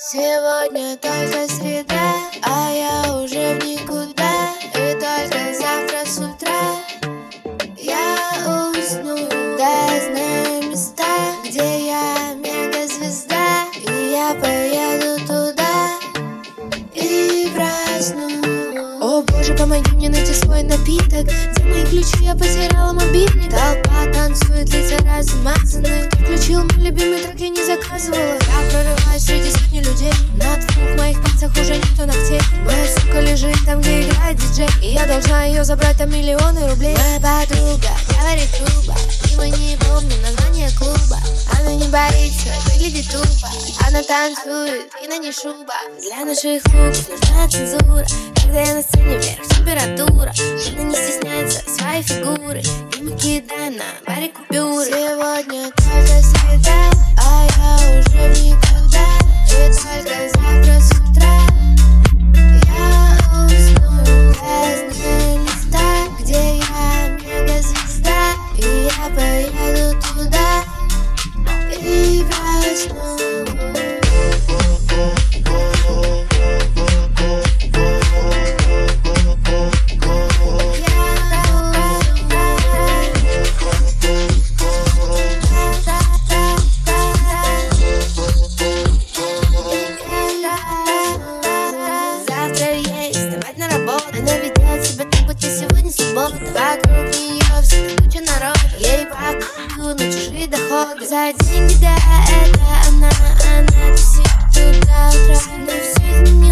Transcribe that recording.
Сегодня только среда, а я уже в никуда. И только завтра с утра я усну. Да, я знаю места, где я мегазвезда, и я поеду туда и просну. О боже, помоги мне найти свой напиток. Где мои ключи? Я потеряла мобильник. Толпа танцует, лица размазаны. Включил мой любимый трек, я не заказывала. Я прорываюсь среди сотни людей. На двух моих пальцах уже нету ногтей. Моя сука лежит там, где играет диджей, и я должна ее забрать, там миллионы рублей. Моя подруга говорит грубо, и мы не помним название клуба. Она не боится, выглядит тупо. Она танцует, и на ней шуба. Для наших рук нужна цензура. Когда я на сцене, вверх температура. Она не стесняется своей фигуры, и мы кидаем на баре купюры. Сегодня только среда, а я уже в никуда. И только завтра с утра я усну. Я знаю места, где я мегазвезда, и я поеду туда и просну. Она ведет себя так, будто сегодня суббота. Вокруг нее всегда куча народа. Ей пакую на чужие доходы. За деньги, да, это она тусит тут до утра. Но все изменилось.